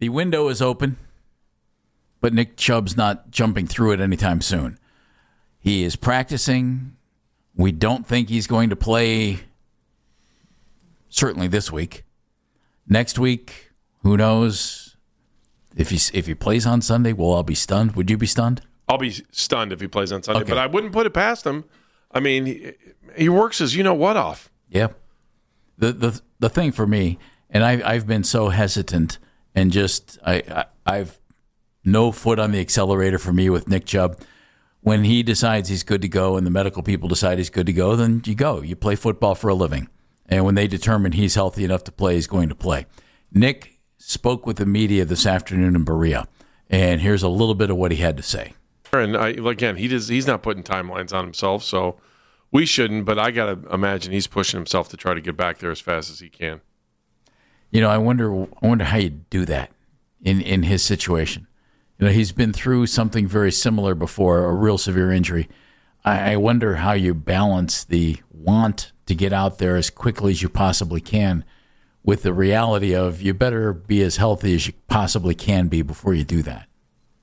the window is open, but Nick Chubb's not jumping through it anytime soon. He is practicing. We don't think he's going to play certainly this week. Next week, who knows? If he plays on Sunday, we'll all be stunned. Would you be stunned? I'll be stunned if he plays on Sunday, Okay. but I wouldn't put it past him. I mean, he works his you-know-what off. Yeah. The thing for me, and I've been so hesitant and just I've no foot on the accelerator for me with Nick Chubb. When he decides he's good to go and the medical people decide he's good to go, then you go. You play football for a living. And when they determine he's healthy enough to play, he's going to play. Nick spoke with the media this afternoon in Berea, and here's a little bit of what he had to say. And again, he's not putting timelines on himself, so we shouldn't, but I got to imagine he's pushing himself to try to get back there as fast as he can. You know, I wonder how you do that in his situation. You know, he's been through something very similar before, a real severe injury. I wonder how you balance the want to get out there as quickly as you possibly can with the reality of you better be as healthy as you possibly can be before you do that.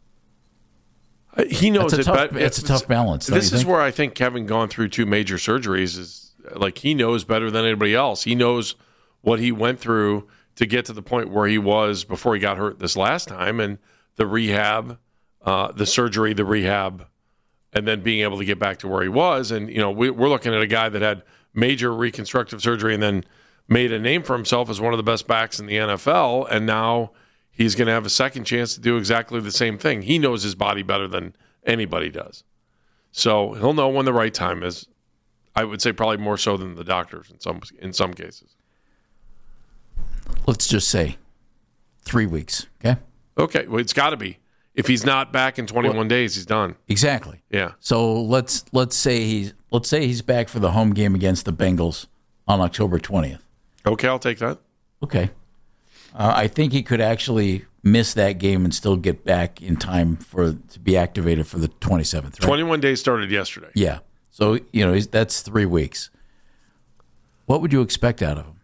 He knows it's a tough balance. This is where I think having gone through 2 major surgeries is like he knows better than anybody else. He knows what he went through to get to the point where he was before he got hurt this last time, and the rehab, the surgery, the rehab, and then being able to get back to where he was. And, you know, we're looking at a guy that had major reconstructive surgery and then made a name for himself as one of the best backs in the NFL, and now he's going to have a second chance to do exactly the same thing. He knows his body better than anybody does. So he'll know when the right time is. I would say probably more so than the doctors in some cases. Let's just say 3 weeks, okay? Okay, well, it's got to be. If he's not back in 21 days, he's done. Exactly. Yeah. So let's say he's back for the home game against the Bengals on October 20th. Okay, I'll take that. Okay. I think he could actually miss that game and still get back in time to be activated for the 27th. Right? 21 days started yesterday. Yeah. So, you know, that's 3 weeks. What would you expect out of him?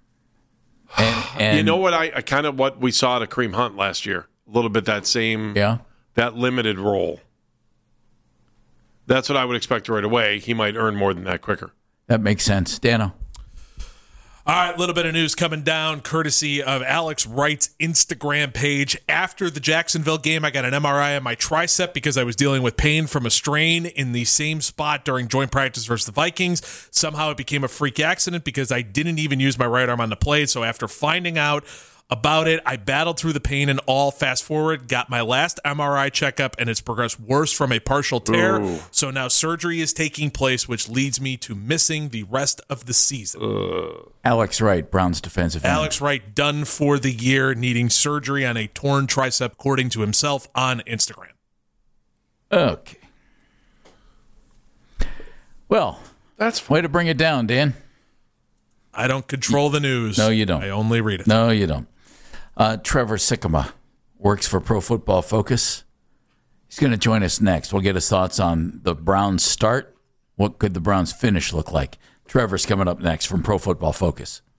And you know what? I kind of what we saw at Kareem Hunt last year. A little bit that same, that limited role. That's what I would expect right away. He might earn more than that quicker. That makes sense. Dano. All right, a little bit of news coming down courtesy of Alex Wright's Instagram page. After the Jacksonville game, I got an MRI on my tricep because I was dealing with pain from a strain in the same spot during joint practice versus the Vikings. Somehow it became a freak accident because I didn't even use my right arm on the plate. So after finding out about it, I battled through the pain and all. Fast forward, got my last MRI checkup, and it's progressed worse from a partial tear. Ooh. So now surgery is taking place, which leads me to missing the rest of the season. Alex Wright, Browns defensive end. Alex Wright done for the year, needing surgery on a torn tricep, according to himself on Instagram. Okay. Well, that's fun. Way to bring it down, Dan. I don't control the news. No, you don't. I only read it. No, you don't. Trevor Sikkema works for Pro Football Focus. He's going to join us next. We'll get his thoughts on the Browns' start. What could the Browns' finish look like? Trevor's coming up next from Pro Football Focus.